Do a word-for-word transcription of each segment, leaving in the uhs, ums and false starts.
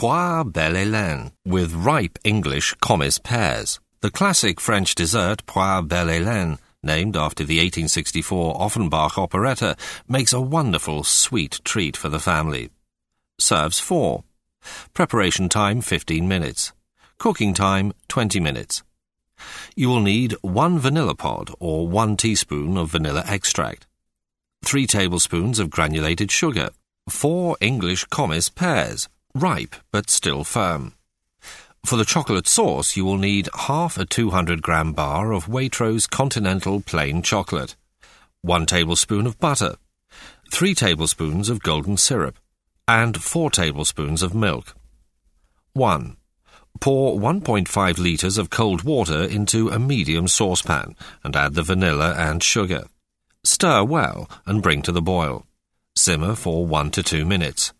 Poire Belle Hélène with ripe English Comis pears. The classic French dessert Poire Belle Hélène, named after the eighteen sixty-four Offenbach operetta, makes a wonderful sweet treat for the family. Serves four. Preparation time fifteen minutes. Cooking time twenty minutes. You will need one vanilla pod or one teaspoon of vanilla extract, three tablespoons of granulated sugar, four English Comis pears, ripe but still firm. For the chocolate sauce, you will need half a two hundred gram bar of Waitrose Continental Plain Chocolate, one tablespoon of butter, three tablespoons of golden syrup, and four tablespoons of milk. one. Pour one point five litres of cold water into a medium saucepan and add the vanilla and sugar. Stir well and bring to the boil. Simmer for one to two minutes.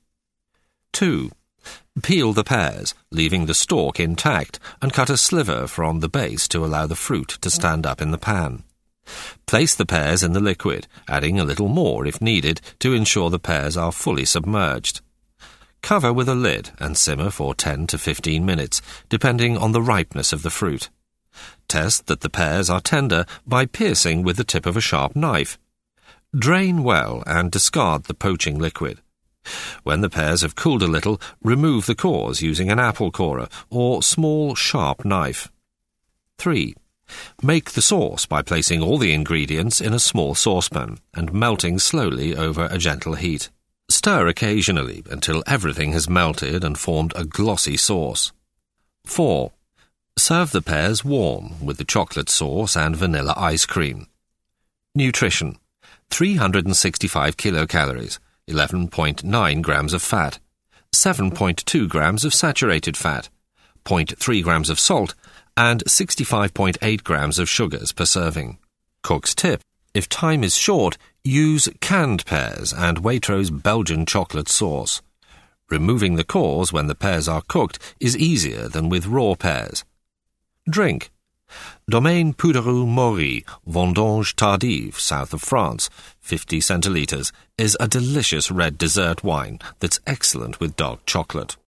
two. Peel the pears, leaving the stalk intact, and cut a sliver from the base to allow the fruit to stand up in the pan. Place the pears in the liquid, adding a little more if needed to ensure the pears are fully submerged. Cover with a lid and simmer for ten to fifteen minutes, depending on the ripeness of the fruit. Test that the pears are tender by piercing with the tip of a sharp knife. Drain well and discard the poaching liquid. When the pears have cooled a little, remove the cores using an apple corer or small sharp knife. three. Make the sauce by placing all the ingredients in a small saucepan and melting slowly over a gentle heat. Stir occasionally until everything has melted and formed a glossy sauce. four. Serve the pears warm with the chocolate sauce and vanilla ice cream. Nutrition: three hundred sixty-five kilocalories, eleven point nine grams of fat, seven point two grams of saturated fat, zero point three grams of salt, and sixty-five point eight grams of sugars per serving. Cook's tip: if time is short, use canned pears and Waitrose Belgian chocolate sauce. Removing the cores when the pears are cooked is easier than with raw pears. Drink: Domaine Pouderou Maury, Vendange Tardive, south of France, fifty centilitres, is a delicious red dessert wine that's excellent with dark chocolate.